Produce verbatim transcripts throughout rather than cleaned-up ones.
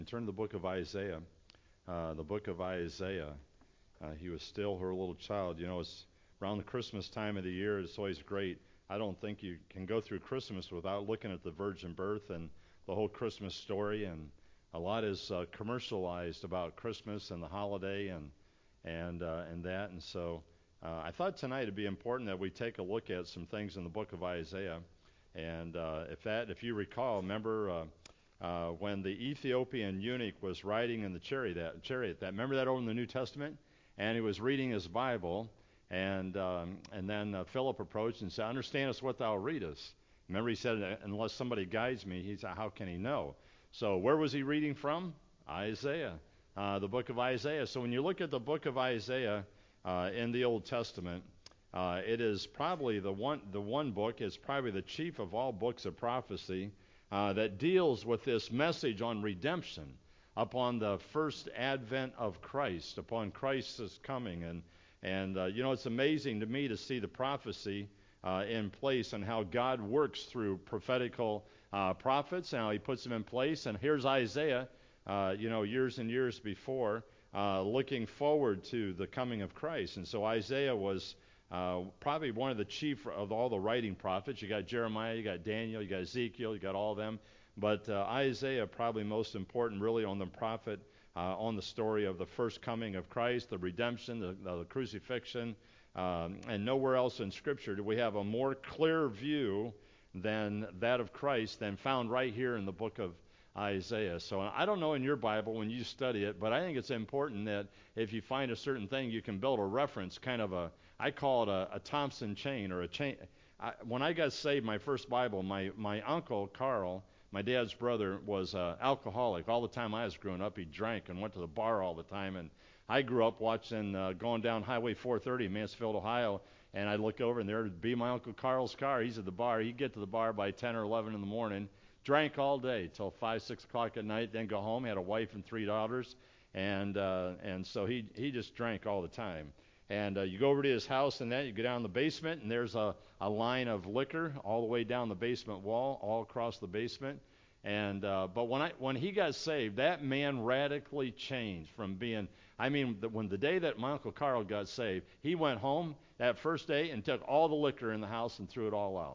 Turn to the book of Isaiah. Uh, the book of Isaiah. Uh, he was still her little child. You know, it's around the Christmas time of the year. It's always great. I don't think you can go through Christmas without looking at the virgin birth and the whole Christmas story. And a lot is uh, commercialized about Christmas and the holiday and and uh, and that. And so uh, I thought tonight it'd be important that we take a look at some things in the book of Isaiah. And uh, if that, if you recall, remember. Uh, uh, when the Ethiopian eunuch was riding in the chariot, that, chariot, that remember that over in the New Testament, and he was reading his Bible, and um, and then uh, Philip approached and said, "Understand us what thou readest." Remember, he said, "Unless somebody guides me," he said, "How can he know?" So where was he reading from? Isaiah, uh, the book of Isaiah. So when you look at the book of Isaiah uh, in the Old Testament, uh, it is probably the one the one book is probably the chief of all books of prophecy. Uh, that deals with this message on redemption upon the first advent of Christ, upon Christ's coming. And, and uh, you know, it's amazing to me to see the prophecy uh, in place and how God works through prophetical uh, prophets and how he puts them in place. And here's Isaiah, uh, you know, years and years before, uh, looking forward to the coming of Christ. And so Isaiah was Uh, probably one of the chief of all the writing prophets. You got Jeremiah, you got Daniel, you got Ezekiel, you got all of them. But uh, Isaiah probably most important really on the prophet, uh, on the story of the first coming of Christ, the redemption, the, the crucifixion. Um, and nowhere else in Scripture do we have a more clear view than that of Christ than found right here in the book of Isaiah. So I don't know in your Bible when you study it, but I think it's important that if you find a certain thing, you can build a reference, kind of a, I call it a, a Thompson chain or a chain. I, when I got saved, my first Bible, my, my uncle, Carl, my dad's brother, was uh, alcoholic. All the time I was growing up, he drank and went to the bar all the time. And I grew up watching, uh, going down Highway four thirty in Mansfield, Ohio, and I'd look over and there would be my Uncle Carl's car. He's at the bar. He'd get to the bar by ten or eleven in the morning, drank all day till five, six o'clock at night, then go home. He had a wife and three daughters, and uh, and so he he just drank all the time. And uh, you go over to his house and that, you go down in the basement, and there's a, a line of liquor all the way down the basement wall, all across the basement. And uh, but when I when he got saved, that man radically changed from being. I mean, the, when the day that my Uncle Carl got saved, he went home that first day and took all the liquor in the house and threw it all out.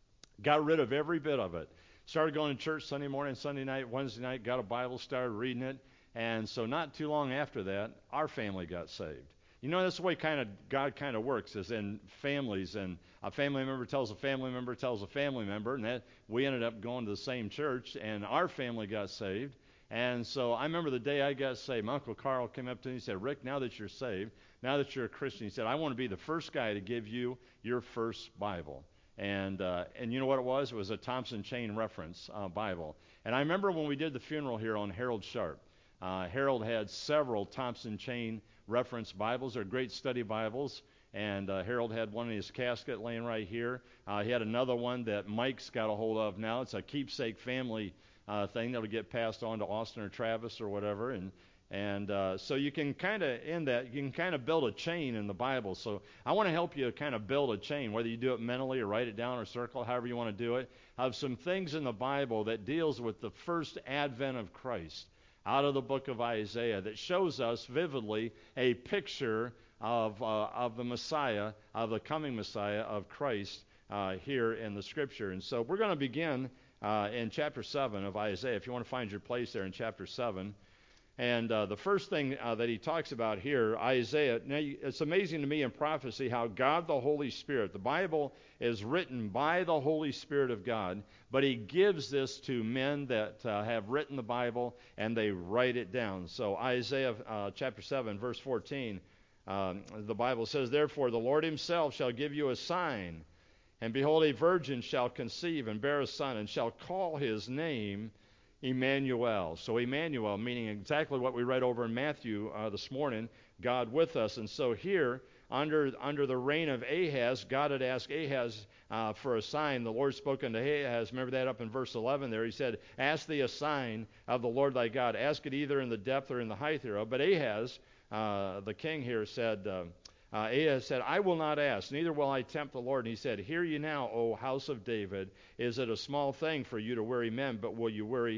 Got rid of every bit of it. Started going to church Sunday morning, Sunday night, Wednesday night, got a Bible, started reading it. And so not too long after that, our family got saved. You know, that's the way kind of God kind of works, is in families, and a family member tells a family member tells a family member, and that we ended up going to the same church, and our family got saved. And so I remember the day I got saved, my Uncle Carl came up to me and said, "Rick, now that you're saved, now that you're a Christian," he said, "I want to be the first guy to give you your first Bible." And uh, and you know what it was? It was a Thompson Chain Reference uh, Bible. And I remember when we did the funeral here on Harold Sharp. Uh, Harold had several Thompson Chain Reference Bibles. They're great study Bibles. And uh, Harold had one in his casket laying right here. Uh, he had another one that Mike's got a hold of now. It's a keepsake family uh, thing that'll get passed on to Austin or Travis or whatever. And And uh, so you can kind of, in that, you can kind of build a chain in the Bible. So I want to help you kind of build a chain, whether you do it mentally or write it down or circle, however you want to do it, of some things in the Bible that deals with the first advent of Christ out of the book of Isaiah that shows us vividly a picture of, uh, of the Messiah, of the coming Messiah, of Christ uh, here in the Scripture. And so we're going to begin uh, in chapter seven of Isaiah. If you want to find your place there in chapter seven. And uh, the first thing uh, that he talks about here, Isaiah, now it's amazing to me in prophecy how God the Holy Spirit, the Bible is written by the Holy Spirit of God, but he gives this to men that uh, have written the Bible and they write it down. So Isaiah uh, chapter seven, verse fourteen, um, the Bible says, "Therefore the Lord himself shall give you a sign, and behold, a virgin shall conceive and bear a son, and shall call his name Emmanuel." So Emmanuel, meaning exactly what we read over in Matthew uh, this morning, God with us. And so here, under under the reign of Ahaz, God had asked Ahaz uh, for a sign. The Lord spoke unto Ahaz. Remember that up in verse eleven there. He said, "Ask thee a sign of the Lord thy God. Ask it either in the depth or in the height thereof." But Ahaz, uh, the king here, said, uh, Uh, Ahaz said, "I will not ask, neither will I tempt the Lord." And he said, "Hear ye now, O house of David, is it a small thing for you to weary men, but will you weary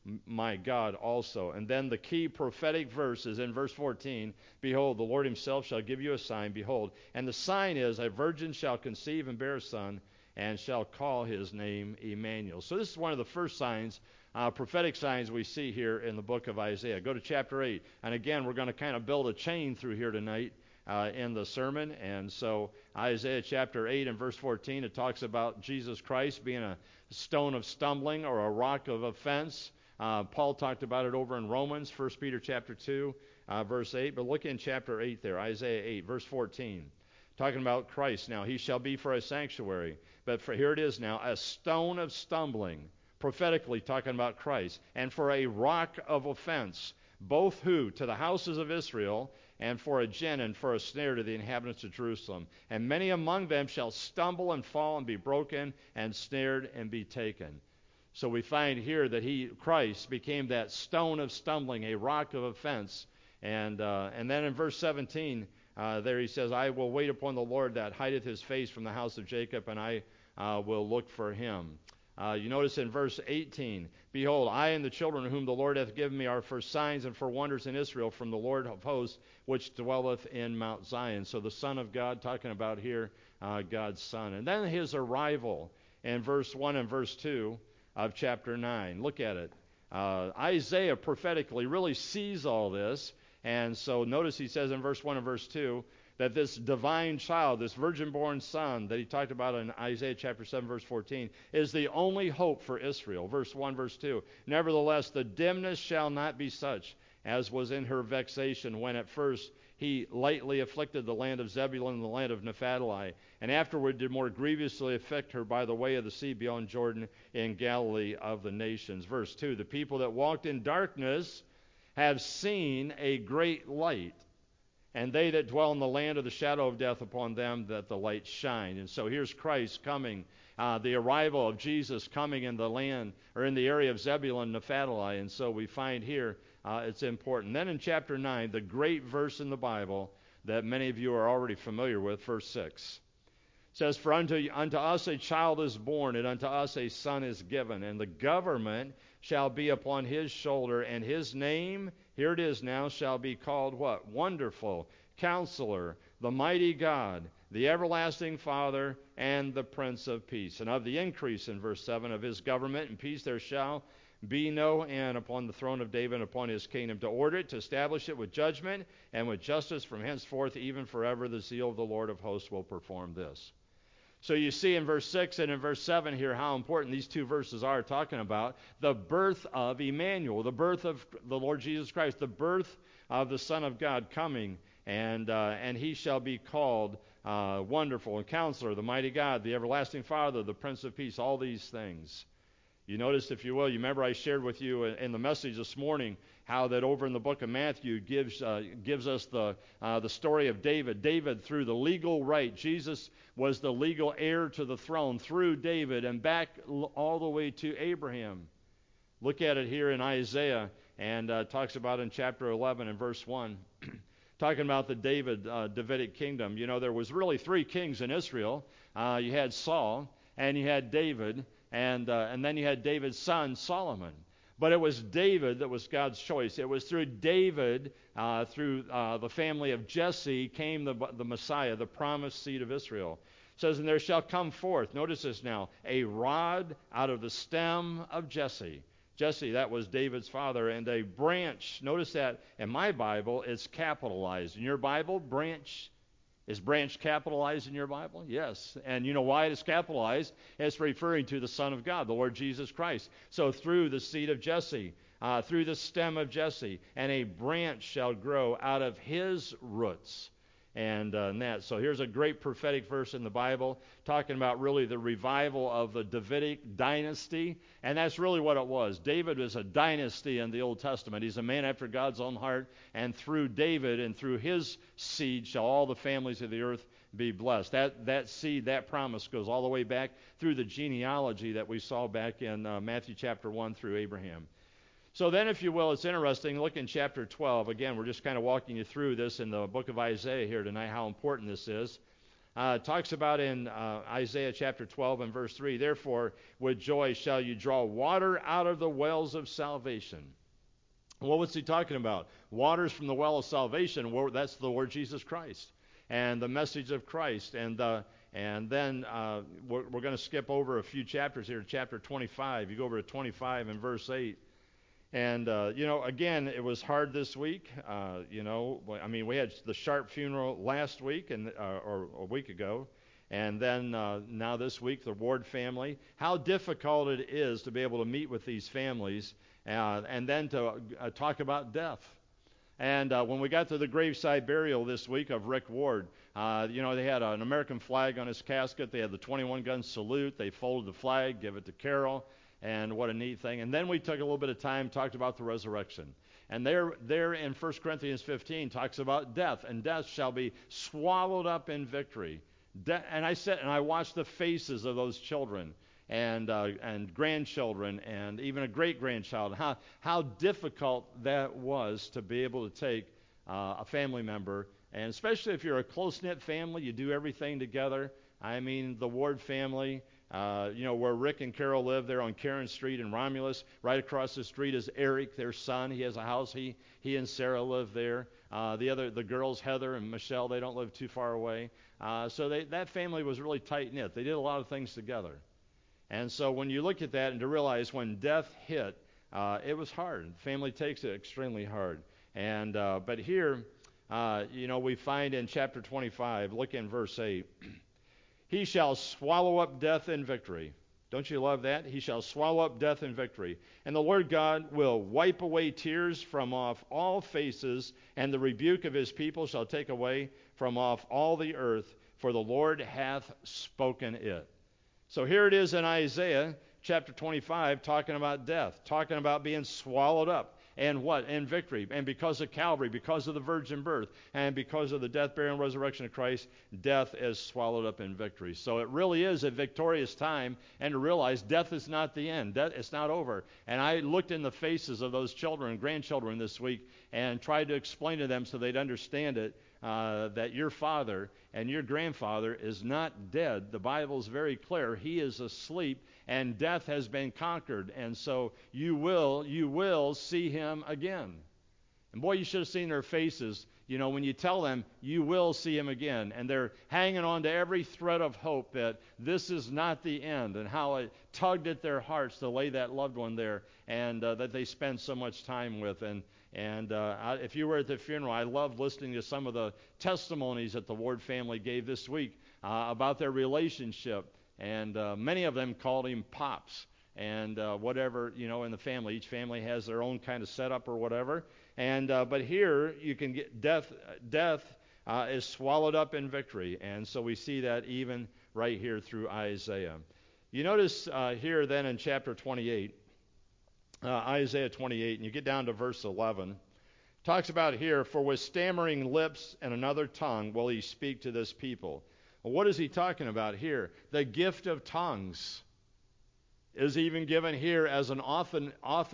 my God also. And then the key prophetic verse is in verse fourteen. Behold, the Lord himself shall give you a sign. Behold, and the sign is a virgin shall conceive and bear a son, and shall call his name Emmanuel. So this is one of the first signs, uh, prophetic signs we see here in the book of Isaiah. Go to chapter eight. And again, we're going to kind of build a chain through here tonight uh, in the sermon. And so Isaiah chapter eight and verse fourteen, it talks about Jesus Christ being a stone of stumbling or a rock of offense. Uh, Paul talked about it over in Romans, First Peter chapter two, uh, verse eight. But look in chapter eight there, Isaiah eight, verse fourteen. Talking about Christ now. He shall be for a sanctuary. But for here it is now, a stone of stumbling. Prophetically talking about Christ. And for a rock of offense. Both who? To the houses of Israel, and for a gin and for a snare to the inhabitants of Jerusalem. And many among them shall stumble and fall and be broken and snared and be taken. So we find here that he, Christ, became that stone of stumbling, a rock of offense. And uh, and then in verse seventeen, uh, there he says, I will wait upon the Lord that hideth his face from the house of Jacob, and I uh, will look for him. Uh, you notice in verse eighteen, behold, I and the children whom the Lord hath given me are for signs and for wonders in Israel from the Lord of hosts, which dwelleth in Mount Zion. So the Son of God, talking about here, uh, God's Son. And then his arrival in verse one and verse two of chapter nine. Look at it. Uh, Isaiah prophetically really sees all this. And so notice he says in verse one and verse two that this divine child, this virgin-born son that he talked about in Isaiah chapter seven, verse fourteen, is the only hope for Israel. Verse one, verse two. Nevertheless, the dimness shall not be such as was in her vexation when at first he lightly afflicted the land of Zebulun and the land of Naphtali, and afterward did more grievously afflict her by the way of the sea beyond Jordan in Galilee of the nations. Verse two, the people that walked in darkness have seen a great light, and they that dwell in the land of the shadow of death, upon them that the light shine. And so here's Christ coming, uh, the arrival of Jesus coming in the land, or in the area of Zebulun and Naphtali. And so we find here uh, it's important. Then in chapter nine, the great verse in the Bible that many of you are already familiar with, verse six. Says, for unto, unto us a child is born, and unto us a son is given, and the government shall be upon his shoulder, and his name, here it is now, shall be called what? Wonderful, Counselor, the Mighty God, the Everlasting Father, and the Prince of Peace. And of the increase, in verse seven, of his government and peace there shall be no end upon the throne of David and upon his kingdom, to order it, to establish it with judgment and with justice from henceforth, even forever. The zeal of the Lord of hosts will perform this. So you see in verse six and in verse seven here how important these two verses are, talking about the birth of Emmanuel, the birth of the Lord Jesus Christ, the birth of the Son of God coming, and uh, and he shall be called uh, Wonderful and Counselor, the Mighty God, the Everlasting Father, the Prince of Peace, all these things. You notice, if you will, you remember I shared with you in the message this morning how that over in the book of Matthew gives uh, gives us the uh, the story of David. David, through the legal right, Jesus was the legal heir to the throne through David and back all the way to Abraham. Look at it here in Isaiah, and uh, talks about in chapter eleven and verse one, talking about the David uh, Davidic kingdom. You know, there was really three kings in Israel. Uh, you had Saul, and you had David, and uh, and then you had David's son Solomon. But it was David that was God's choice. It was through David, uh, through uh, the family of Jesse, came the, the Messiah, the promised seed of Israel. It says, and there shall come forth, notice this now, a rod out of the stem of Jesse. Jesse, that was David's father, and a branch. Notice that in my Bible, it's capitalized. In your Bible, branch, is branch capitalized in your Bible? Yes. And you know why it is capitalized? It's referring to the Son of God, the Lord Jesus Christ. So through the seed of Jesse, uh, through the stem of Jesse, and a branch shall grow out of his roots. And, uh, and that. So here's a great prophetic verse in the Bible talking about really the revival of the Davidic dynasty. And that's really what it was. David is a dynasty in the Old Testament. He's a man after God's own heart. And through David and through his seed shall all the families of the earth be blessed. That, that seed, that promise goes all the way back through the genealogy that we saw back in uh, Matthew chapter one through Abraham. So then, if you will, it's interesting. Look in chapter twelve. Again, we're just kind of walking you through this in the book of Isaiah here tonight, how important this is. Uh, talks about in uh, Isaiah chapter twelve and verse three, therefore with joy shall you draw water out of the wells of salvation. Well, what's he talking about? Waters from the well of salvation. Well, that's the Lord Jesus Christ and the message of Christ. And uh, and then uh, we're, we're going to skip over a few chapters here, chapter twenty-five. You go over to twenty-five and verse eight. And, uh, you know, again, it was hard this week. Uh, you know, I mean, we had the Sharp funeral last week and uh, or a week ago. And then uh, now this week, the Ward family. How difficult it is to be able to meet with these families uh, and then to uh, talk about death. And uh, when we got to the graveside burial this week of Rick Ward, uh, you know, they had an American flag on his casket. They had the twenty-one gun salute. They folded the flag, give it to Carol. And what a neat thing. And then we took a little bit of time, talked about the resurrection. And there, there in First Corinthians fifteen talks about death. And death shall be swallowed up in victory. De- and I said, and I watched the faces of those children and uh, and grandchildren and even a great-grandchild, how, how difficult that was to be able to take uh, a family member. And especially if you're a close-knit family, you do everything together. I mean, the Ward family, Uh, you know, where Rick and Carol live there on Karen Street in Romulus. Right across the street is Eric, their son. He has a house. He he and Sarah live there. Uh, the other, the girls, Heather and Michelle, they don't live too far away. Uh, so they, that family was really tight-knit. They did a lot of things together. And so when you look at that and to realize when death hit, uh, it was hard. Family takes it extremely hard. And uh, but here, uh, you know, we find in chapter twenty-five, look in verse eight, he shall swallow up death in victory. Don't you love that? He shall swallow up death in victory. And the Lord God will wipe away tears from off all faces, and the rebuke of his people shall take away from off all the earth, for the Lord hath spoken it. So here it is in Isaiah chapter twenty-five, talking about death, talking about being swallowed up. And what? And victory. And because of Calvary, because of the virgin birth, and because of the death, burial, and resurrection of Christ, death is swallowed up in victory. So it really is a victorious time, and to realize death is not the end. Death, it's not over. And I looked in the faces of those children and grandchildren this week and tried to explain to them so they'd understand it, uh, that your father and your grandfather is not dead. The Bible is very clear. He is asleep, and death has been conquered. And so you will, you will see him again. And boy, you should have seen their faces, you know, when you tell them you will see him again. And they're hanging on to every thread of hope that this is not the end, and how it tugged at their hearts to lay that loved one there, and uh, that they spend so much time with. And And uh, I, if you were at the funeral, I loved listening to some of the testimonies that the Ward family gave this week uh, about their relationship. And uh, many of them called him Pops. And uh, whatever, you know, in the family, each family has their own kind of setup or whatever. And uh, but here you can get death. Death uh, is swallowed up in victory. And so we see that even right here through Isaiah. You notice uh, here then in chapter twenty-eight. Uh, Isaiah twenty-eight, and you get down to verse eleven, talks about here, for with stammering lips and another tongue will he speak to this people. Well, what is he talking about here? The gift of tongues is even given here as an often,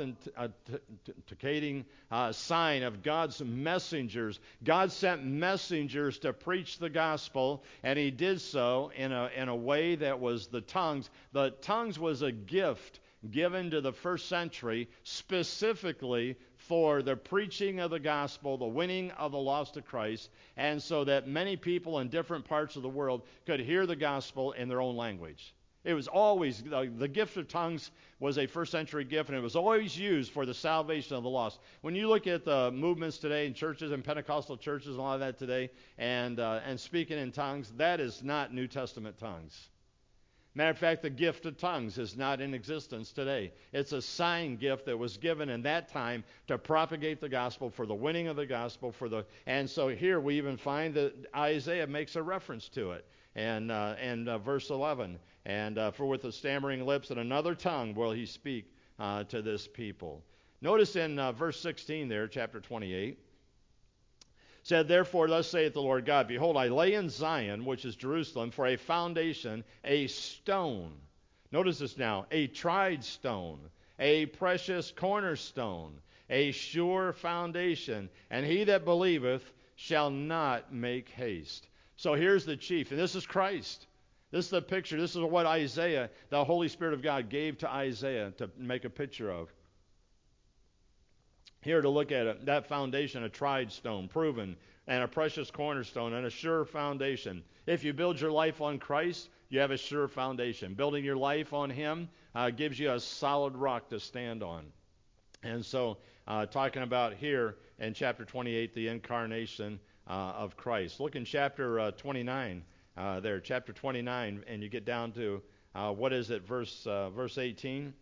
authenticating uh, sign of God's messengers. God sent messengers to preach the gospel, and he did so in a, in a way that was the tongues. The tongues was a gift given to the first century specifically for the preaching of the gospel, the winning of the lost to Christ, and so that many people in different parts of the world could hear the gospel in their own language. It was always, the, the gift of tongues was a first century gift, and it was always used for the salvation of the lost. When you look at the movements today in churches and Pentecostal churches and all of that today, and, uh, and speaking in tongues, that is not New Testament tongues. Matter of fact, the gift of tongues is not in existence today. It's a sign gift that was given in that time to propagate the gospel, for the winning of the gospel, for the and so here we even find that Isaiah makes a reference to it. And uh, and uh, verse eleven, and uh, for with the stammering lips and another tongue will he speak uh, to this people. Notice in uh, verse sixteen there, chapter twenty-eight. Said, therefore, thus saith the Lord God, behold, I lay in Zion, which is Jerusalem, for a foundation, a stone. Notice this now, a tried stone, a precious cornerstone, a sure foundation, and he that believeth shall not make haste. So here's the chief, and this is Christ. This is the picture. This is what Isaiah, the Holy Spirit of God, gave to Isaiah to make a picture of. Here to look at it, that foundation, a tried stone, proven, and a precious cornerstone, and a sure foundation. If you build your life on Christ, you have a sure foundation. Building your life on Him uh, gives you a solid rock to stand on. And so, uh, talking about here in chapter twenty-eight, the incarnation uh, of Christ. Look in chapter uh, twenty-nine uh, there, chapter twenty-nine, and you get down to, uh, what is it, verse, uh, verse eighteen.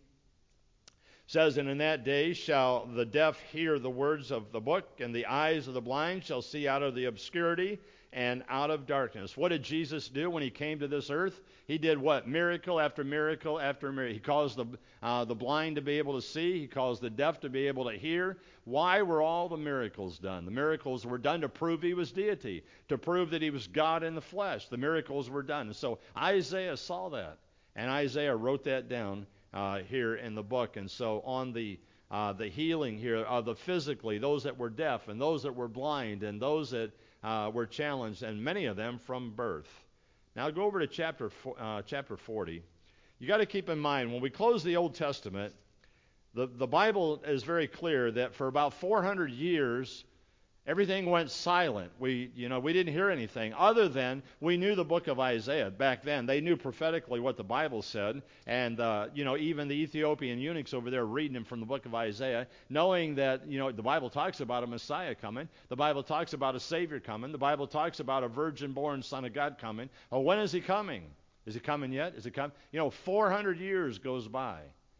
Says, and in that day shall the deaf hear the words of the book, and the eyes of the blind shall see out of the obscurity and out of darkness. What did Jesus do when He came to this earth? He did what? Miracle after miracle after miracle. He caused the, uh, the blind to be able to see. He caused the deaf to be able to hear. Why were all the miracles done? The miracles were done to prove He was deity, to prove that He was God in the flesh. The miracles were done. And so Isaiah saw that, and Isaiah wrote that down Uh, here in the book. And so on the uh, the healing here of the physically, those that were deaf and those that were blind and those that uh, were challenged, and many of them from birth. Now go over to chapter uh, chapter forty. You got to keep in mind, when we close the Old Testament, the, the Bible is very clear that for about four hundred years, everything went silent. We, you know, we didn't hear anything other than we knew the book of Isaiah. Back then, they knew prophetically what the Bible said, and uh, you know, even the Ethiopian eunuchs over there reading them from the book of Isaiah, knowing that, you know, the Bible talks about a Messiah coming, the Bible talks about a Savior coming, the Bible talks about a virgin-born Son of God coming. Oh, when is He coming? Is He coming yet? Is He coming? You know, four hundred years goes by.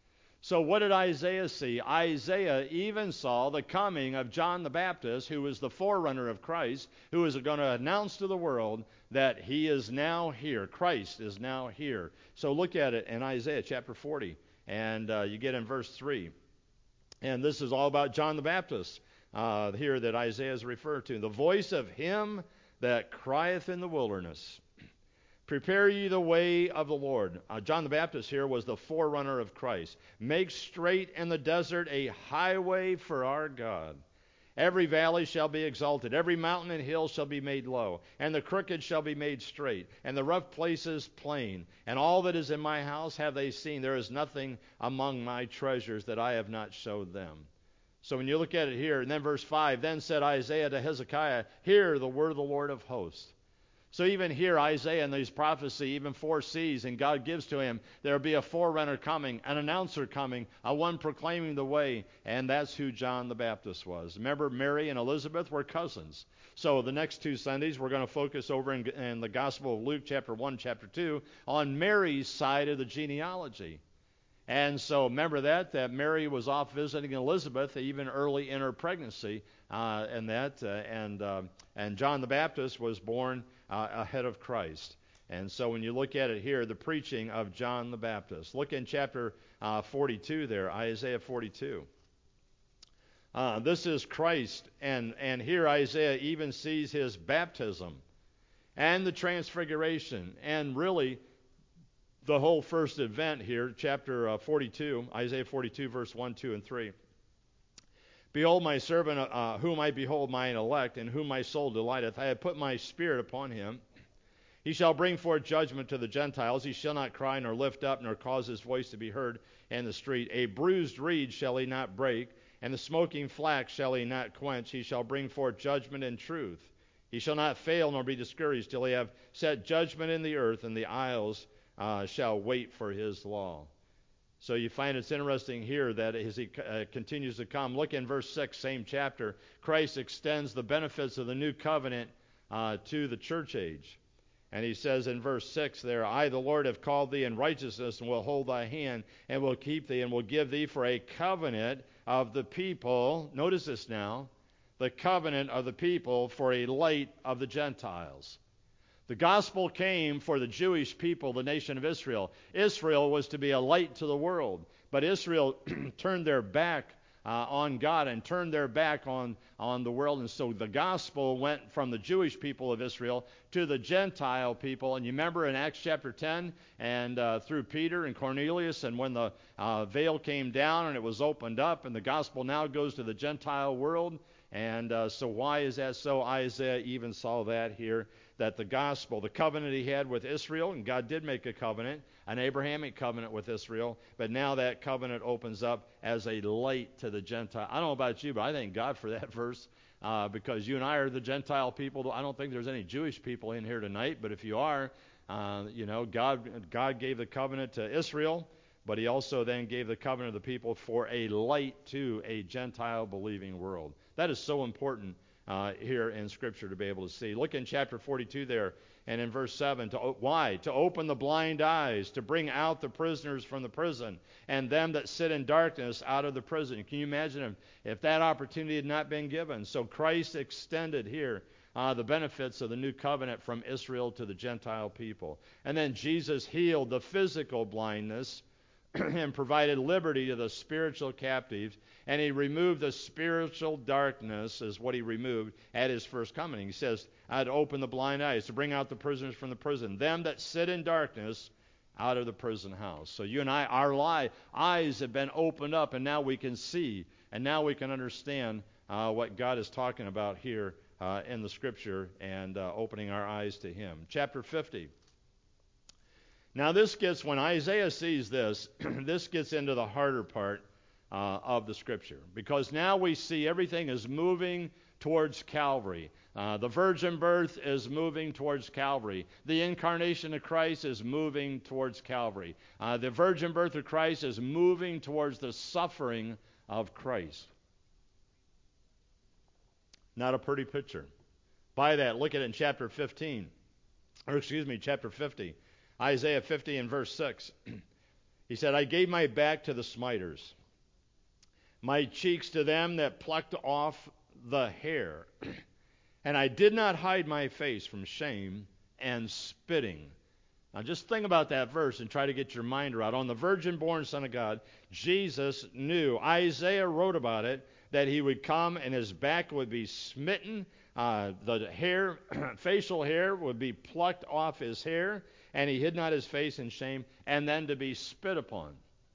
So what did Isaiah see? Isaiah even saw the coming of John the Baptist, who was the forerunner of Christ, who is going to announce to the world that He is now here. Christ is now here. So look at it in Isaiah chapter forty, and uh, you get in verse three. And this is all about John the Baptist uh, here that Isaiah is referred to. The voice of Him that crieth in the wilderness, prepare ye the way of the Lord. Uh, John the Baptist here was the forerunner of Christ. Make straight in the desert a highway for our God. Every valley shall be exalted, every mountain and hill shall be made low, and the crooked shall be made straight, and the rough places plain. And all that is in my house have they seen. There is nothing among my treasures that I have not showed them. So when you look at it here, and then verse five, then said Isaiah to Hezekiah, hear the word of the Lord of hosts. So even here, Isaiah in these prophecy even foresees, and God gives to him, there will be a forerunner coming, an announcer coming, a one proclaiming the way, and that's who John the Baptist was. Remember, Mary and Elizabeth were cousins. So the next two Sundays, we're going to focus over in, in the Gospel of Luke, chapter one, chapter two, on Mary's side of the genealogy. And so remember that, that Mary was off visiting Elizabeth even early in her pregnancy, uh, and that, uh, and uh, and John the Baptist was born uh, ahead of Christ. And so when you look at it here, the preaching of John the Baptist. Look in chapter uh, forty-two there, Isaiah forty-two. Uh, this is Christ, and, and here Isaiah even sees His baptism and the transfiguration, and really the whole first event here, chapter uh, forty-two, Isaiah forty-two, verse one, two, and three. Behold my servant, uh, whom I behold mine elect, in whom my soul delighteth. I have put my spirit upon him. He shall bring forth judgment to the Gentiles. He shall not cry, nor lift up, nor cause his voice to be heard in the street. A bruised reed shall he not break, and the smoking flax shall he not quench. He shall bring forth judgment and truth. He shall not fail, nor be discouraged, till he have set judgment in the earth, and the isles Uh, shall wait for his law. So you find it's interesting here that as he uh, continues to come, look in verse six, same chapter, Christ extends the benefits of the new covenant uh, to the church age. And he says in verse six there, I, the Lord, have called thee in righteousness, and will hold thy hand, and will keep thee, and will give thee for a covenant of the people. Notice this now, the covenant of the people for a light of the Gentiles. The gospel came for the Jewish people, the nation of Israel. Israel was to be a light to the world. But Israel turned their back uh, on God and turned their back on, on the world. And so the gospel went from the Jewish people of Israel to the Gentile people. And you remember in Acts chapter ten, and uh, through Peter and Cornelius, and when the uh, veil came down and it was opened up, and the gospel now goes to the Gentile world. And uh, so why is that so? Isaiah even saw that here. that the gospel, the covenant he had with Israel, and God did make a covenant, an Abrahamic covenant with Israel, but now that covenant opens up as a light to the Gentile. I don't know about you, but I thank God for that verse, uh, because you and I are the Gentile people. I don't think there's any Jewish people in here tonight, but if you are, uh, you know, God, God gave the covenant to Israel, but he also then gave the covenant of the people for a light to a Gentile believing world. That is so important uh, here in Scripture to be able to see. Look in chapter forty-two there, and in verse seven. To, why? To open the blind eyes, to bring out the prisoners from the prison, and them that sit in darkness out of the prison. Can you imagine if, if that opportunity had not been given? So Christ extended here uh, the benefits of the new covenant from Israel to the Gentile people. And then Jesus healed the physical blindness and provided liberty to the spiritual captives, and he removed the spiritual darkness, is what he removed at his first coming. He says, I'd open the blind eyes, to bring out the prisoners from the prison, them that sit in darkness out of the prison house. So you and I, our lie, eyes have been opened up, and now we can see, and now we can understand uh, what God is talking about here uh, in the Scripture, and uh, opening our eyes to him. Chapter fifty. Now this gets, when Isaiah sees this, this gets into the harder part uh, of the Scripture. Because now we see everything is moving towards Calvary. Uh, the virgin birth is moving towards Calvary. The incarnation of Christ is moving towards Calvary. Uh, the virgin birth of Christ is moving towards the suffering of Christ. Not a pretty picture. By that, look at it in chapter fifteen. Or excuse me, chapter fifty. Isaiah fifty and verse six. He said, I gave my back to the smiters, my cheeks to them that plucked off the hair. And I did not hide my face from shame and spitting. Now just think about that verse and try to get your mind around. On the virgin-born Son of God, Jesus knew, Isaiah wrote about it, that he would come and his back would be smitten, uh, the hair, facial hair would be plucked off his hair, and he hid not his face in shame, and then to be spit upon.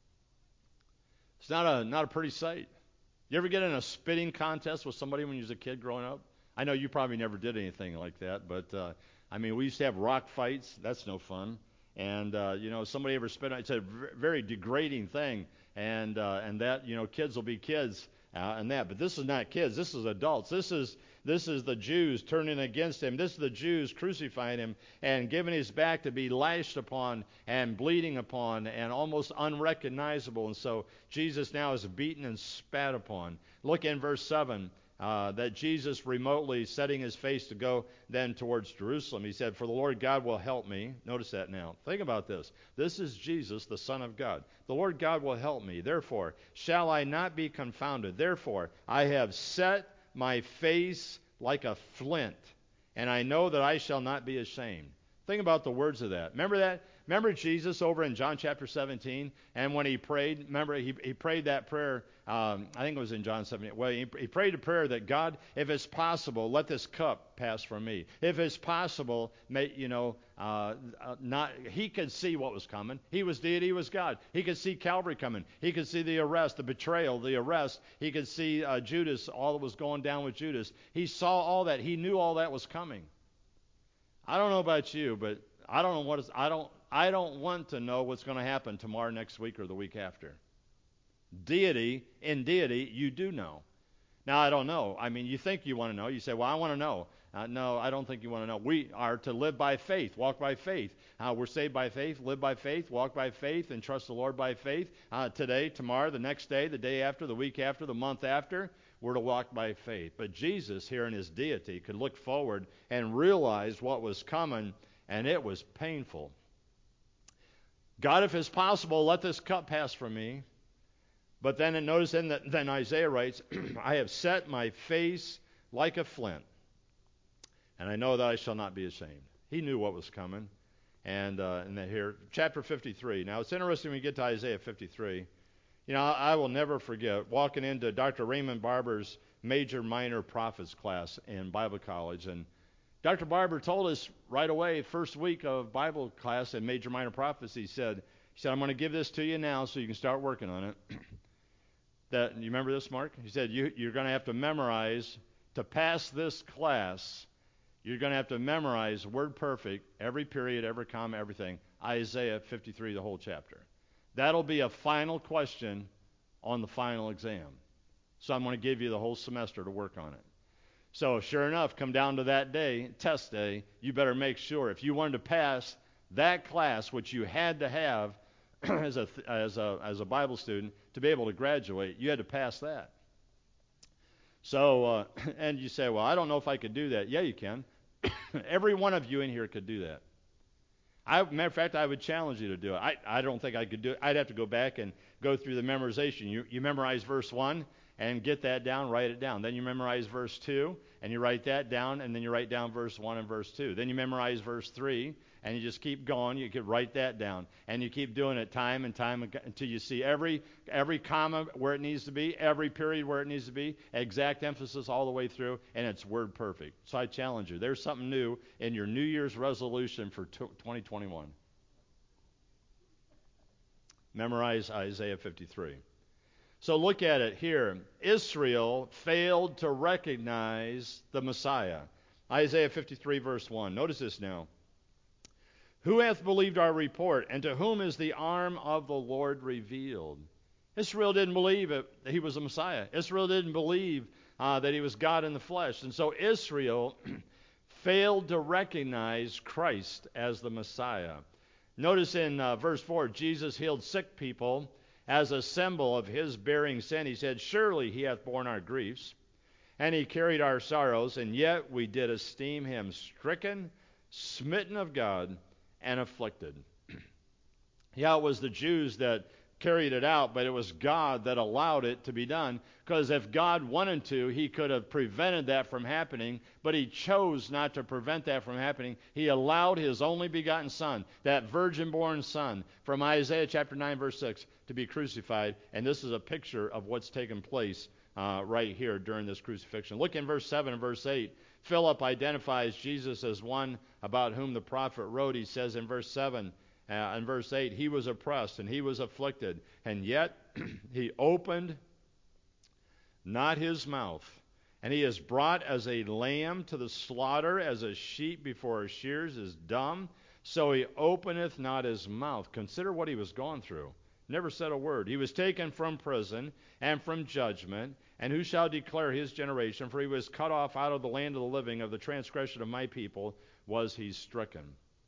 It's not a not a pretty sight. You ever get in a spitting contest with somebody when you was a kid growing up? I know you probably never did anything like that, but uh, I mean, we used to have rock fights. That's no fun. And uh, you know, somebody ever spit on, it's a very degrading thing, and uh, and that, you know, kids will be kids uh, and that. But this is not kids. This is adults. This is This is the Jews turning against him. This is the Jews crucifying him and giving his back to be lashed upon and bleeding upon and almost unrecognizable. And so Jesus now is beaten and spat upon. Look in verse seven, uh, that Jesus remotely setting his face to go then towards Jerusalem. He said, for the Lord God will help me. Notice that now. Think about this. This is Jesus, the Son of God. The Lord God will help me. Therefore, shall I not be confounded. Therefore, I have set my face like a flint, and I know that I shall not be ashamed. Think about the words of that. Remember that? Remember Jesus over in John chapter seventeen, and when he prayed, remember he, he prayed that prayer, um, I think it was in John seventeen. Well, he, he prayed a prayer that, God, if it's possible, let this cup pass from me. If it's possible, may, you know, uh, not, he could see what was coming. He was deity, he was God. He could see Calvary coming. He could see the arrest, the betrayal, the arrest. He could see uh, Judas, all that was going down with Judas. He saw all that. He knew all that was coming. I don't know about you, but I don't know what is, I don't, I don't want to know what's going to happen tomorrow, next week, or the week after. Deity, in deity, you do know. Now, I don't know. I mean, you think you want to know. You say, well, I want to know. Uh, no, I don't think you want to know. We are to live by faith, walk by faith. Uh, we're saved by faith, live by faith, walk by faith, and trust the Lord by faith. Uh, today, tomorrow, the next day, the day after, the week after, the month after, we're to walk by faith. But Jesus, here in his deity, could look forward and realize what was coming, and it was painful. God, if it's possible, let this cup pass from me. But then, notice then, that, then Isaiah writes, I have set my face like a flint, and I know that I shall not be ashamed. He knew what was coming. And, uh, and then here, chapter fifty-three. Now, it's interesting when you get to Isaiah fifty-three. You know, I, I will never forget walking into Doctor Raymond Barber's Major Minor Prophets class in Bible college. And Doctor Barber told us right away, first week of Bible class in Major Minor Prophets, he said, he said, I'm going to give this to you now so you can start working on it. That, you remember this, Mark? He said, you, you're going to have to memorize, to pass this class, You're going to have to memorize word perfect, every period, every comma, everything. Isaiah fifty-three, the whole chapter. That'll be a final question on the final exam. So I'm going to give you the whole semester to work on it. So sure enough, come down to that day, test day, you better make sure. If you wanted to pass that class, which you had to have as a as a as a Bible student to be able to graduate, you had to pass that. So, uh, and you say, well, I don't know if I could do that. Yeah, you can. Every one of you in here could do that. I, matter of fact, I would challenge you to do it. I, I don't think I could do it. I'd have to go back and go through the memorization. You, you memorize verse one and get that down, write it down. Then you memorize verse two and you write that down, and then you write down verse one and verse two. Then you memorize verse three, and you just keep going. You could write that down, and you keep doing it time and time until you see every every comma where it needs to be, every period where it needs to be, exact emphasis all the way through, and it's word perfect. So I challenge you. There's something new in your New Year's resolution for twenty twenty-one. Memorize Isaiah fifty-three. So look at it here. Israel failed to recognize the Messiah. Isaiah fifty-three, verse one. Notice this now. Who hath believed our report, and to whom is the arm of the Lord revealed? Israel didn't believe it, that he was the Messiah. Israel didn't believe uh, that he was God in the flesh. And so Israel failed to recognize Christ as the Messiah. Notice in uh, verse four, Jesus healed sick people as a symbol of his bearing sin. He said, surely he hath borne our griefs, and he carried our sorrows, and yet we did esteem him stricken, smitten of God, and afflicted. Yeah, it was the Jews that carried it out, but it was God that allowed it to be done, because if God wanted to, he could have prevented that from happening, but he chose not to prevent that from happening. He allowed his only begotten Son, that virgin-born Son, from Isaiah chapter nine, verse six, to be crucified, and this is a picture of what's taken place uh, right here during this crucifixion. Look in verse seven and verse eight. Philip identifies Jesus as one about whom the prophet wrote. He says in verse seven uh, and verse eight, he was oppressed and he was afflicted, and yet he opened not his mouth. And he is brought as a lamb to the slaughter, as a sheep before her shears is dumb, so he openeth not his mouth. Consider what he was going through. Never said a word. He was taken from prison and from judgment. And who shall declare his generation? For he was cut off out of the land of the living. Of the transgression of my people was he stricken.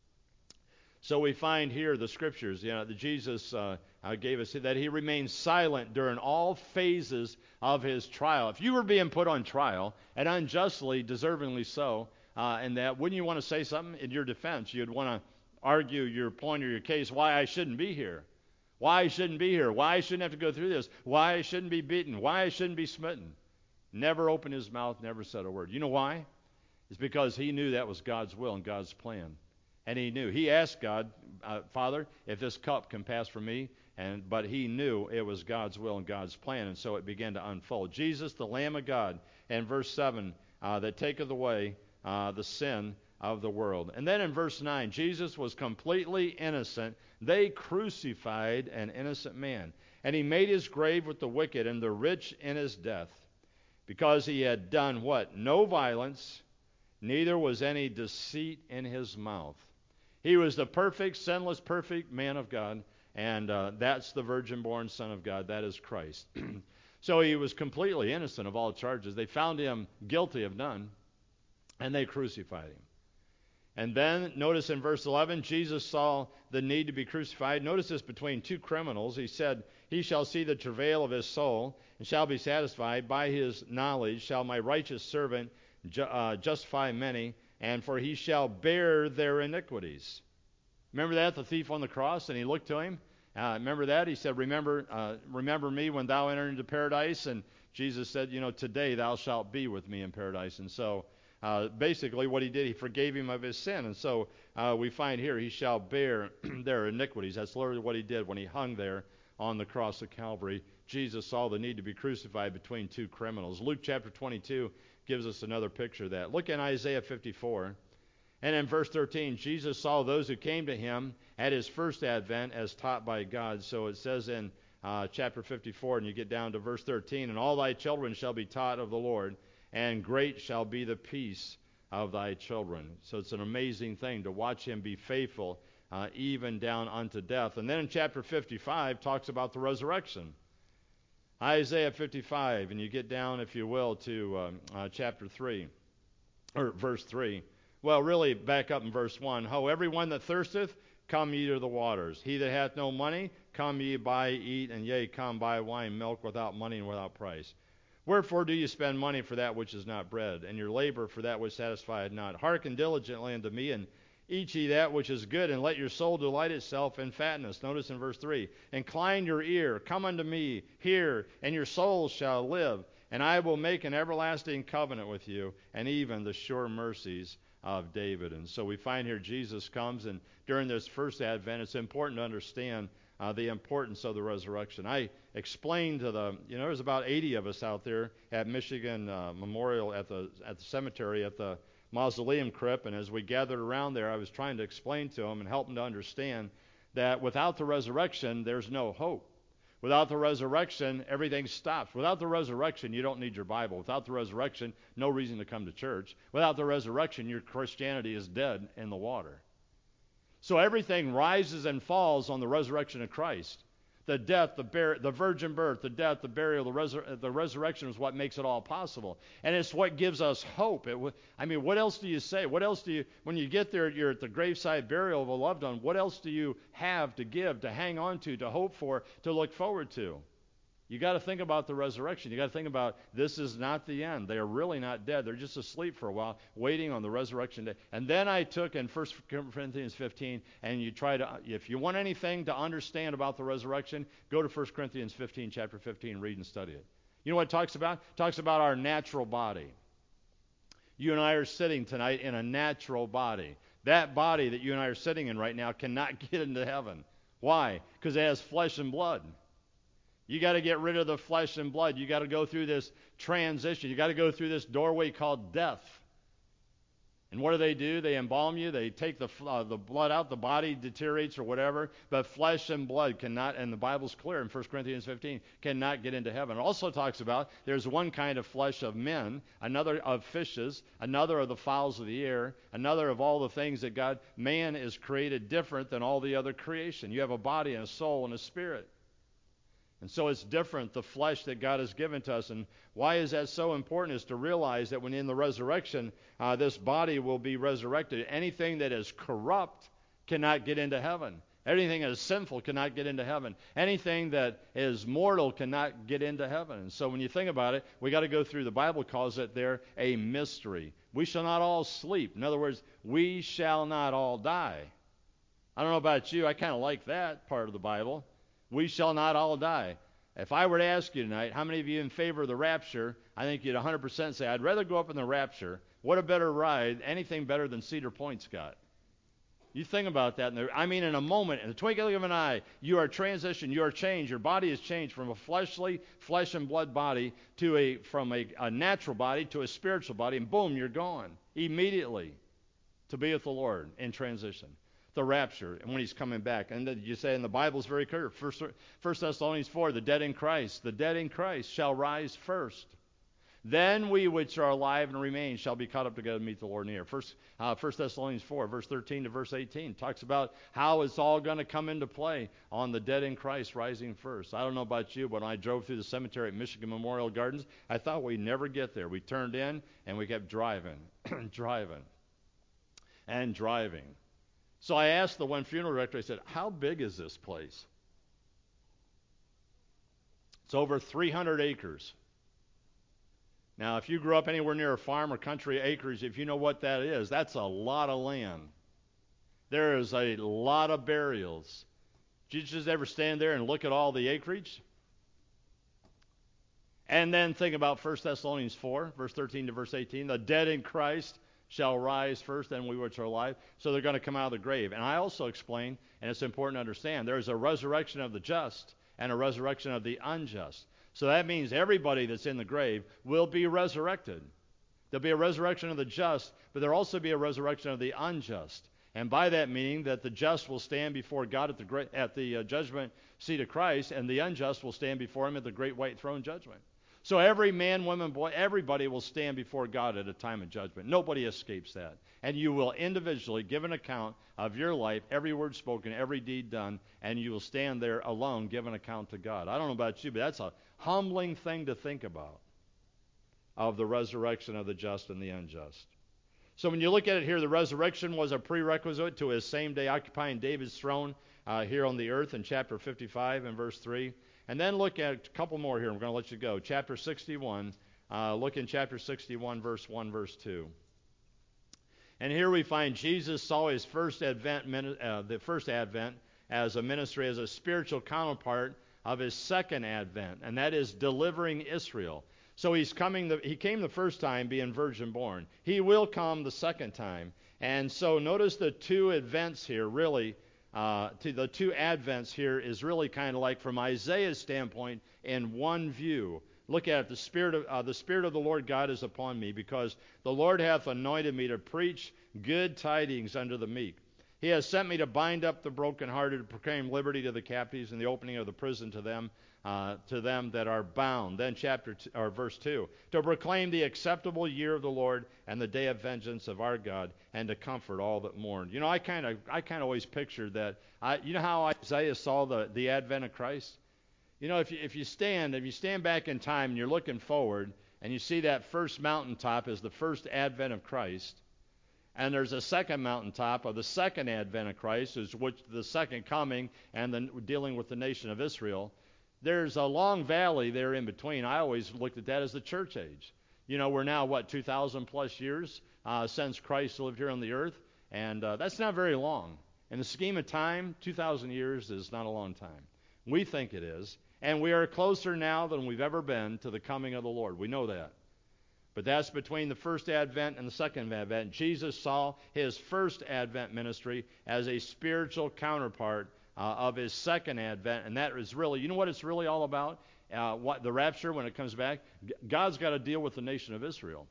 So we find here the scriptures, you know, that Jesus uh, uh, gave us, that he remained silent during all phases of his trial. If you were being put on trial, and unjustly, deservingly so, uh, and that, wouldn't you want to say something in your defense? You'd want to argue your point or your case, why I shouldn't be here. Why I shouldn't be here. Why I shouldn't have to go through this. Why I shouldn't be beaten. Why I shouldn't be smitten. Never opened his mouth, never said a word. You know why? It's because he knew that was God's will and God's plan. And he knew. He asked God, uh, Father, if this cup can pass from me. And but he knew it was God's will and God's plan. And so it began to unfold. Jesus, the Lamb of God, and verse seven, uh, that taketh away uh, the sin of the world. And then in verse nine, Jesus was completely innocent. They crucified an innocent man. And he made his grave with the wicked and the rich in his death, because he had done what? No violence, neither was any deceit in his mouth. He was the perfect, sinless, perfect man of God, and uh, that's the virgin-born Son of God. That is Christ. So he was completely innocent of all charges. They found him guilty of none, and they crucified him. And then, notice in verse eleven, Jesus saw the need to be crucified. Notice this between two criminals. He said, he shall see the travail of his soul, and shall be satisfied. By his knowledge shall my righteous servant ju- uh, justify many, and for he shall bear their iniquities. Remember that, the thief on the cross, and he looked to him. Uh, remember that? He said, remember, uh, remember me when thou enter into paradise. And Jesus said, you know, today thou shalt be with me in paradise. And so, Uh, basically what he did, he forgave him of his sin. And so uh, we find here, he shall bear their iniquities. That's literally what he did when he hung there on the cross of Calvary. Jesus saw the need to be crucified between two criminals. Luke chapter twenty-two gives us another picture of that. Look in Isaiah fifty-four. And in verse thirteen, Jesus saw those who came to him at his first advent as taught by God. So it says in uh, chapter fifty-four, and you get down to verse thirteen, and all thy children shall be taught of the Lord, and great shall be the peace of thy children. So it's an amazing thing to watch him be faithful uh, even down unto death. And then in chapter fifty-five talks about the resurrection. Isaiah fifty-five, and you get down, if you will, to um, uh, chapter three, or verse three. Well, really, back up in verse one. Ho, everyone that thirsteth, come ye to the waters. He that hath no money, come ye buy, eat, and yea, come buy wine, milk without money and without price. Wherefore do you spend money for that which is not bread, and your labor for that which satisfieth not? Hearken diligently unto me, and eat ye that which is good, and let your soul delight itself in fatness. Notice in verse three, incline your ear, come unto me, hear, and your soul shall live, and I will make an everlasting covenant with you, and even the sure mercies of David. And so we find here Jesus comes, and during this first advent, it's important to understand uh, the importance of the resurrection. I explained to the, you know, there's about eighty of us out there at Michigan uh, Memorial at the at the cemetery at the mausoleum crypt, and as we gathered around there, I was trying to explain to them and help them to understand that without the resurrection, there's no hope. Without the resurrection, everything stops. Without the resurrection, you don't need your Bible. Without the resurrection, no reason to come to church. Without the resurrection, your Christianity is dead in the water. So everything rises and falls on the resurrection of Christ. The death, the, bar- the virgin birth, the death, the burial, the, resur- the resurrection is what makes it all possible. And it's what gives us hope. It w- I mean, what else do you say? What else do you, when you get there, you're at the graveside burial of a loved one, what else do you have to give, to hang on to, to hope for, to look forward to? You got to think about the resurrection. You got to think about this is not the end. They are really not dead. They're just asleep for a while, waiting on the resurrection day. And then I took in First Corinthians fifteen, and you try to, if you want anything to understand about the resurrection, go to First Corinthians fifteen, chapter fifteen, read and study it. You know what it talks about? It talks about our natural body. You and I are sitting tonight in a natural body. That body that you and I are sitting in right now cannot get into heaven. Why? Because it has flesh and blood. You got to get rid of the flesh and blood. You got to go through this transition. You got to go through this doorway called death. And what do they do? They embalm you. They take the uh, the blood out. The body deteriorates or whatever. But flesh and blood cannot, and the Bible's clear in First Corinthians fifteen, cannot get into heaven. It also talks about there's one kind of flesh of men, another of fishes, another of the fowls of the air, another of all the things that God, man is created different than all the other creation. You have a body and a soul and a spirit. And so it's different, the flesh that God has given to us. And why is that so important is to realize that when in the resurrection, uh, this body will be resurrected. Anything that is corrupt cannot get into heaven. Anything that is sinful cannot get into heaven. Anything that is mortal cannot get into heaven. And so when you think about it, we got to go through, the Bible calls it there a mystery. We shall not all sleep. In other words, we shall not all die. I don't know about you, I kind of like that part of the Bible. We shall not all die. If I were to ask you tonight, how many of you in favor of the rapture, I think you'd one hundred percent say, I'd rather go up in the rapture. What a better ride, anything better than Cedar Point's got. You think about that. And I mean, in a moment, in the twinkling of an eye, you are transitioned, you are changed. Your body is changed from a fleshly, flesh and blood body to a, from a, a natural body to a spiritual body, and boom, you're gone immediately to be with the Lord in transition. The rapture, and when he's coming back. And you say, and the Bible's very clear, First, First Thessalonians four, the dead in Christ, the dead in Christ shall rise first. Then we which are alive and remain shall be caught up together to meet the Lord in the air. First, uh, First Thessalonians four, verse thirteen to verse eighteen, talks about how it's all going to come into play on the dead in Christ rising first. I don't know about you, but when I drove through the cemetery at Michigan Memorial Gardens, I thought we'd never get there. We turned in, and we kept driving, driving, and driving. So I asked the one funeral director, I said, how big is this place? It's over three hundred acres. Now, if you grew up anywhere near a farm or country acres, if you know what that is, that's a lot of land. There is a lot of burials. Did you just ever stand there and look at all the acreage? And then think about First Thessalonians four, verse thirteen to verse eighteen, the dead in Christ shall rise first, then we which are alive. So they're going to come out of the grave. And I also explain, and it's important to understand, there is a resurrection of the just and a resurrection of the unjust. So that means everybody that's in the grave will be resurrected. There'll be a resurrection of the just, but there'll also be a resurrection of the unjust. And by that meaning that the just will stand before God at the great, at the uh, judgment seat of Christ, and the unjust will stand before him at the great white throne judgment. So every man, woman, boy, everybody will stand before God at a time of judgment. Nobody escapes that. And you will individually give an account of your life, every word spoken, every deed done, and you will stand there alone, give an account to God. I don't know about you, but that's a humbling thing to think about, of the resurrection of the just and the unjust. So when you look at it here, the resurrection was a prerequisite to his same day occupying David's throne uh, here on the earth in chapter fifty-five and verse three. And then look at a couple more here. I'm going to let you go. Chapter sixty-one. Uh, look in chapter sixty-one, verse one, verse two. And here we find Jesus saw his first advent, uh, the first advent as a ministry, as a spiritual counterpart of his second advent, and that is delivering Israel. So he's coming. The, he came the first time being virgin born. He will come the second time. And so notice the two events here really. Uh, to the two advents here is really kind of like from Isaiah's standpoint in one view. Look at it. The Spirit of uh, the Spirit of the Lord God is upon me, because the Lord hath anointed me to preach good tidings unto the meek. He has sent me to bind up the brokenhearted, to proclaim liberty to the captives, and the opening of the prison to them, uh, to them that are bound. Then chapter two, or verse two, to proclaim the acceptable year of the Lord and the day of vengeance of our God, and to comfort all that mourn. You know, I kind of, I kind of always pictured that. I, you know how Isaiah saw the the advent of Christ. You know, if you if you stand, if you stand back in time and you're looking forward, and you see that first mountaintop as the first advent of Christ. And there's a second mountaintop of the second advent of Christ, is which the second coming and then dealing with the nation of Israel. There's a long valley there in between. I always looked at that as the church age. You know, we're now, what, two thousand plus years uh, since Christ lived here on the earth, and uh, that's not very long. In the scheme of time, two thousand years is not a long time. We think it is, and we are closer now than we've ever been to the coming of the Lord. We know that. But that's between the first advent and the second advent. Jesus saw his first advent ministry as a spiritual counterpart uh, of his second advent, and that is really, you know what it's really all about? Uh, what the rapture, when it comes back, God's got to deal with the nation of Israel.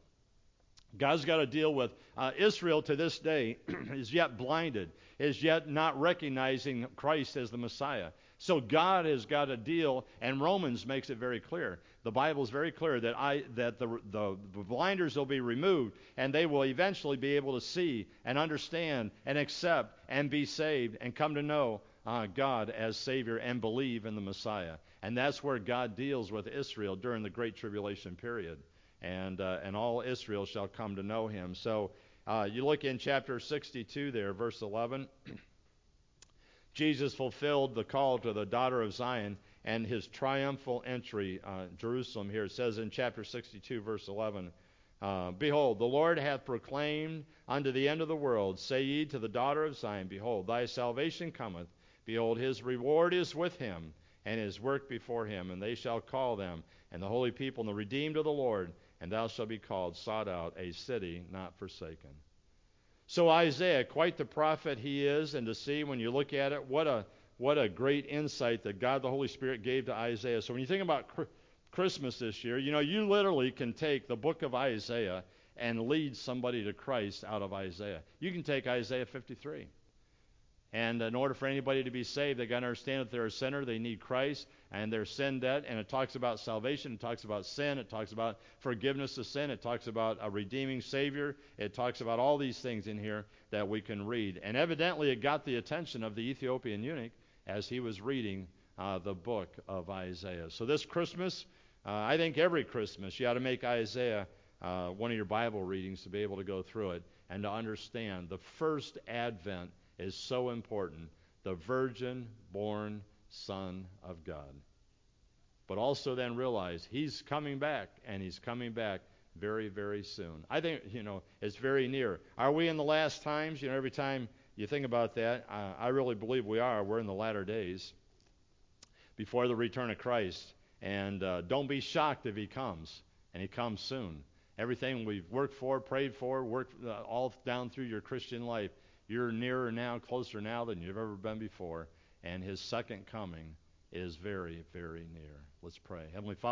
God's got to deal with uh, Israel to this day is yet blinded, is yet not recognizing Christ as the Messiah. So God has got to deal, and Romans makes it very clear. The Bible is very clear that I that the, the the blinders will be removed, and they will eventually be able to see and understand and accept and be saved and come to know uh, God as Savior and believe in the Messiah. And that's where God deals with Israel during the Great Tribulation period. And uh, and all Israel shall come to know him. So uh, you look in chapter sixty-two there, verse eleven. Jesus fulfilled the call to the daughter of Zion and his triumphal entry uh, Jerusalem here. It says in chapter sixty-two, verse eleven, uh, Behold, the Lord hath proclaimed unto the end of the world, say ye to the daughter of Zion, Behold, thy salvation cometh. Behold, his reward is with him, and his work before him. And they shall call them, and the holy people, and the redeemed of the Lord, and thou shalt be called, sought out, a city not forsaken. So Isaiah, quite the prophet he is, and to see when you look at it, what a what a great insight that God the Holy Spirit gave to Isaiah. So when you think about Christmas this year, you know, you literally can take the book of Isaiah and lead somebody to Christ out of Isaiah. You can take Isaiah fifty-three. And in order for anybody to be saved, they've got to understand that they're a sinner, they need Christ, and their sin debt. And it talks about salvation, it talks about sin, it talks about forgiveness of sin, it talks about a redeeming Savior, it talks about all these things in here that we can read. And evidently it got the attention of the Ethiopian eunuch as he was reading uh, the book of Isaiah. So this Christmas, uh, I think every Christmas, you ought to make Isaiah uh, one of your Bible readings to be able to go through it and to understand the first advent is so important. The virgin-born Son of God. But also then realize he's coming back, and he's coming back very, very soon. I think, you know, it's very near. Are we in the last times? You know, every time you think about that, uh, I really believe we are. We're in the latter days before the return of Christ. And uh, don't be shocked if he comes, and he comes soon. Everything we've worked for, prayed for, worked uh, all down through your Christian life, you're nearer now, closer now than you've ever been before. And his second coming is very, very near. Let's pray. Heavenly Father,